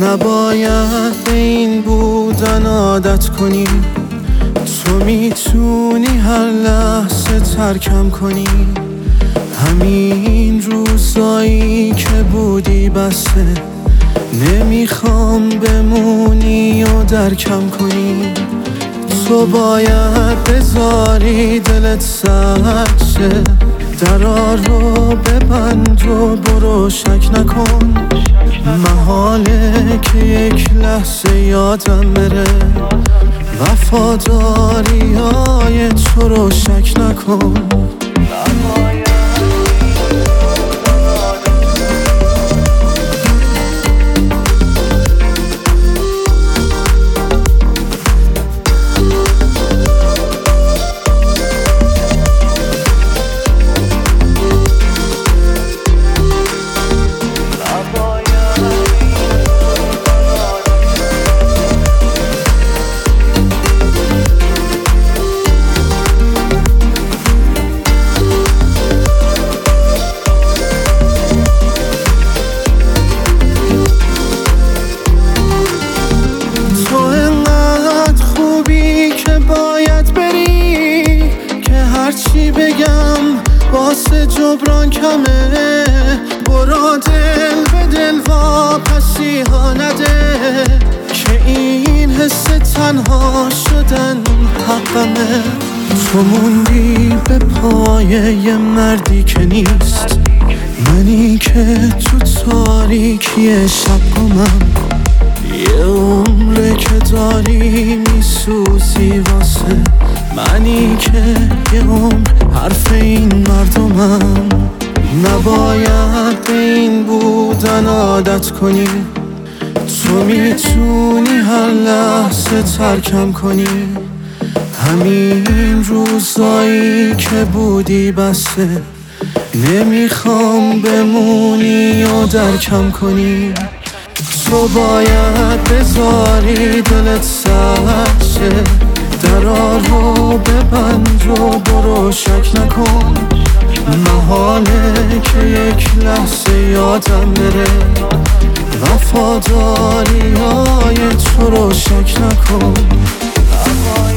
نباید به این بودن عادت کنی. تو میتونی هر لحظه ترکم کنی. همین روزایی که بودی بسه، نمیخوام بمونی و درکم کنی. تو باید بذاری دلت سرد شه، درا رو ببند و برو شک نکن. محاله که یک لحظه یادم بره، وفاداری های تو رو شک نکن. هرچی بگم واسه جبران کمه، برو دل به دل واپسی ها نده، که این حس تنها شدن حقمه. تو موندی به پای یه مردی که نیست، منی که تو تاریکی شب گمم. یه عمره که داری میسوزی واسه منی که یه عمر حرف این مردمم. نباید به این بودن عادت کنی. تو میتونی هر لحظه ترکم کنی. همین روزایی که بودی بسه، نمیخوام بمونی و درکم کنی. تو باید بذاری دلت سرد شه، درا رو ببند و برو شک نکن. محاله که یک لحظه یادم بره، وفاداری های تو رو شک نکن.